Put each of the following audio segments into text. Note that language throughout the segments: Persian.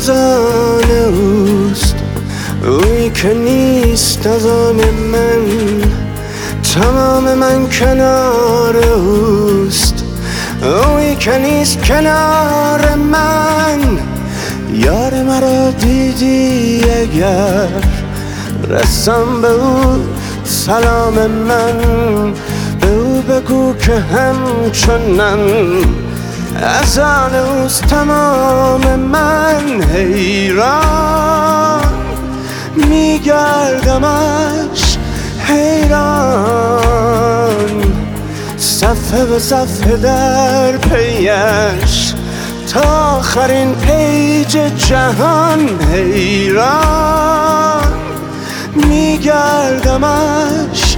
از آن اوست، اویی که نیست از آن من. تمام من کنار اوست، اویی که نیست کنار من. یار مرا دیدی اگر، رسم به او سلام من. به او بگو که همچنان از آن اوست تمام من. حیران میگردمش، حیران صفحه به صفحه در پیش، تا آخرین پیج جهان. حیران میگردمش،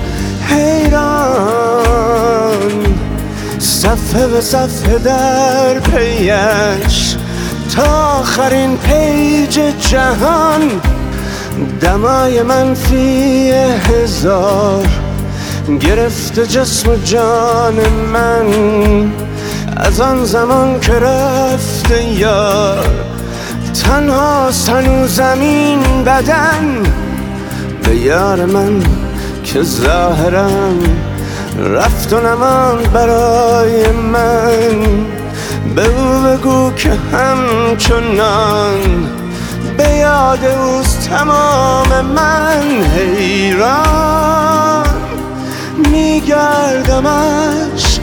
حیران صفحه به صفحه در پیش، تا آخرین پیج جهان. دمای منفی 1000 گرفته جسم و جان من، از آن زمان که رفته یار. تنهاست هنوز زمین بدن به یار من که ظاهرا رفت و نماند برای من. به او بگو که همچنان به یاد اوست تمام من. حیران میگردمش،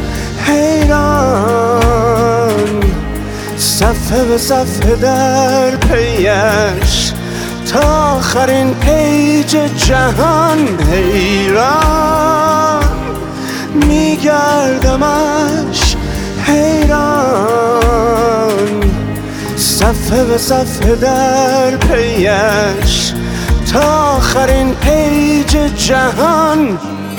حیران صفحه به صفحه در پیش، تا آخرین پیج جهان. حیران میگردمش، حیران صفحه به صفحه در پیش، تا آخرین پیج جهان.